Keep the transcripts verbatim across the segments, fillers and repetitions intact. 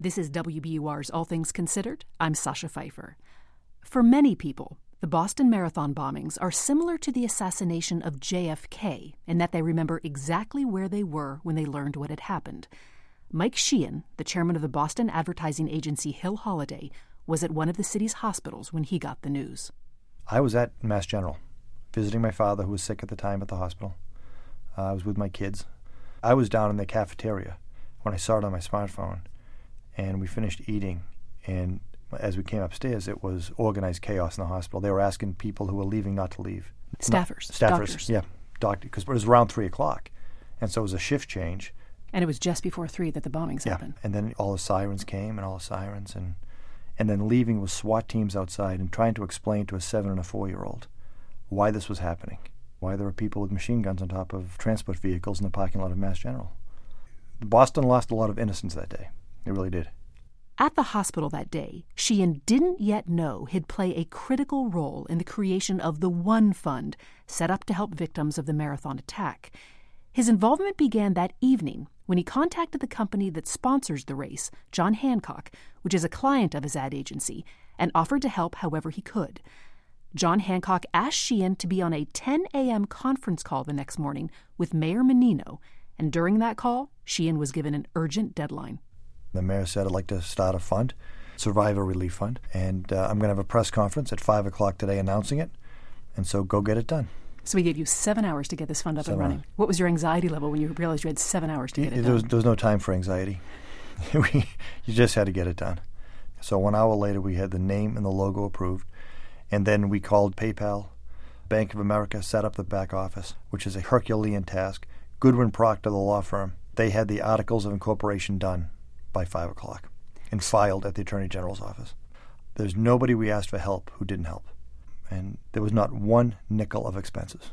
This is W B U R's All Things Considered. I'm Sasha Pfeiffer. For many people, the Boston Marathon bombings are similar to the assassination of J F K in that they remember exactly where they were when they learned what had happened. Mike Sheehan, the chairman of the Boston advertising agency Hill Holliday, was at one of the city's hospitals when he got the news. I was at Mass General, visiting my father, who was sick at the time, at the hospital. Uh, I was with my kids. I was down in the cafeteria when I saw it on my smartphone, and we finished eating, and as we came upstairs, it was organized chaos in the hospital. They were asking people who were leaving not to leave. Staffers. Not, staffers, doctors. yeah, doctors, because it was around three o'clock, and so it was a shift change. And it was just before three that the bombings yeah. happened. And then all the sirens came, and all the sirens, and and then leaving with SWAT teams outside and trying to explain to a seven and a four-year-old why this was happening, why there were people with machine guns on top of transport vehicles in the parking lot of Mass General. Boston lost a lot of innocence that day. It really did. At the hospital that day, Sheehan didn't yet know he'd play a critical role in the creation of the One Fund, set up to help victims of the marathon attack. His involvement began that evening when he contacted the company that sponsors the race, John Hancock, which is a client of his ad agency, and offered to help however he could. John Hancock asked Sheehan to be on a ten a.m. conference call the next morning with Mayor Menino, and during that call, Sheehan was given an urgent deadline. The mayor said, I'd like to start a fund, Survivor Relief Fund, and uh, I'm going to have a press conference at five o'clock today announcing it, and so go get it done. So he gave you seven hours to get this fund up seven and running. Hours. What was your anxiety level when you realized you had seven hours to get it, it done? There was, there was no time for anxiety. we, you just had to get it done. So one hour later, we had the name and the logo approved, and then we called PayPal, Bank of America, set up the back office, which is a Herculean task. Goodwin Procter, the law firm, they had the articles of incorporation done by five o'clock and filed at the Attorney General's office. There's nobody we asked for help who didn't help. And there was not one nickel of expenses.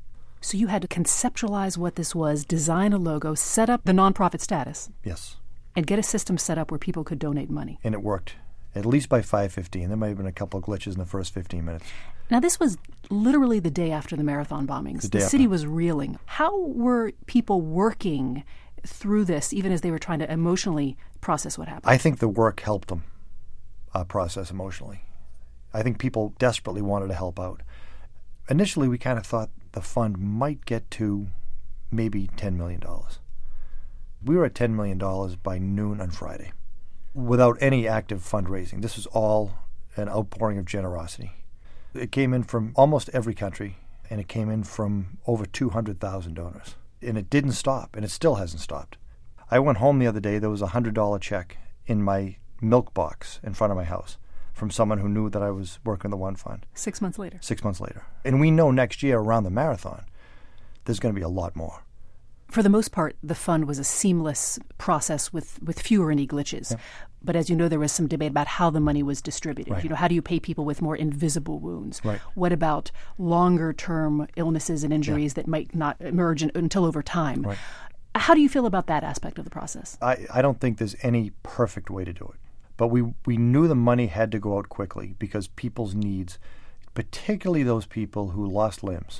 So you had to conceptualize what this was, design a logo, set up the nonprofit status. Yes. And get a system set up where people could donate money. And it worked, at least by five fifteen. There might have been a couple of glitches in the first fifteen minutes. Now, this was literally the day after the marathon bombings. The, the city after. was reeling. How were people working through this, even as they were trying to emotionally process what happened? I think the work helped them uh, process emotionally. I think people desperately wanted to help out. Initially, we kind of thought the fund might get to maybe ten million dollars. We were at ten million dollars by noon on Friday without any active fundraising. This was all an outpouring of generosity. It came in from almost every country, and it came in from over two hundred thousand donors. And it didn't stop, and it still hasn't stopped. I went home the other day. There was a one hundred dollars check in my milk box in front of my house from someone who knew that I was working the One Fund. Six months later. Six months later. And we know next year around the marathon, there's going to be a lot more. For the most part, the fund was a seamless process with, with fewer any glitches. Yeah. But as you know, there was some debate about how the money was distributed. Right. You know, how do you pay people with more invisible wounds? Right. What about longer-term illnesses and injuries yeah. that might not emerge in, until over time? Right. How do you feel about that aspect of the process? I, I don't think there's any perfect way to do it. But we, we knew the money had to go out quickly because people's needs, particularly those people who lost limbs,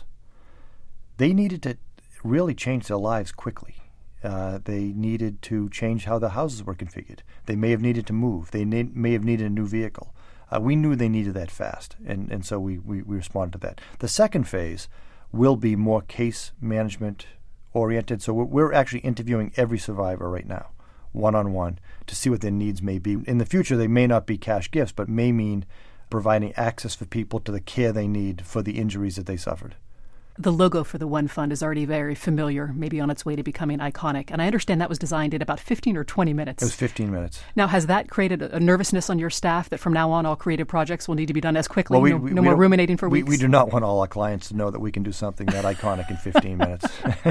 they needed to really change their lives quickly. Uh, they needed to change how the houses were configured. They may have needed to move. They ne- may have needed a new vehicle. Uh, we knew they needed that fast, and, and so we, we, we responded to that. The second phase will be more case management oriented. So we're, we're actually interviewing every survivor right now, one-on-one, to see what their needs may be. In the future, they may not be cash gifts, but may mean providing access for people to the care they need for the injuries that they suffered. The logo for the One Fund is already very familiar, maybe on its way to becoming iconic. And I understand that was designed in about fifteen or twenty minutes. It was fifteen minutes. Now, has that created a nervousness on your staff that from now on all creative projects will need to be done as quickly? Well, we, no we, no we more ruminating for we, weeks? We do not want all our clients to know that we can do something that iconic in fifteen minutes.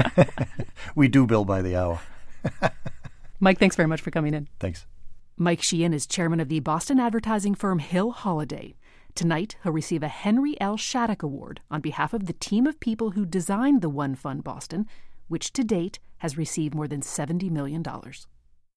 We do bill by the hour. Mike, thanks very much for coming in. Thanks. Mike Sheehan is chairman of the Boston advertising firm Hill Holliday. Tonight, he'll receive a Henry L. Shattuck Award on behalf of the team of people who designed the One Fund Boston, which to date has received more than seventy million dollars.